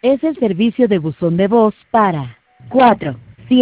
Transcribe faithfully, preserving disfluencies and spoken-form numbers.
Es el servicio de buzón de voz para cuatro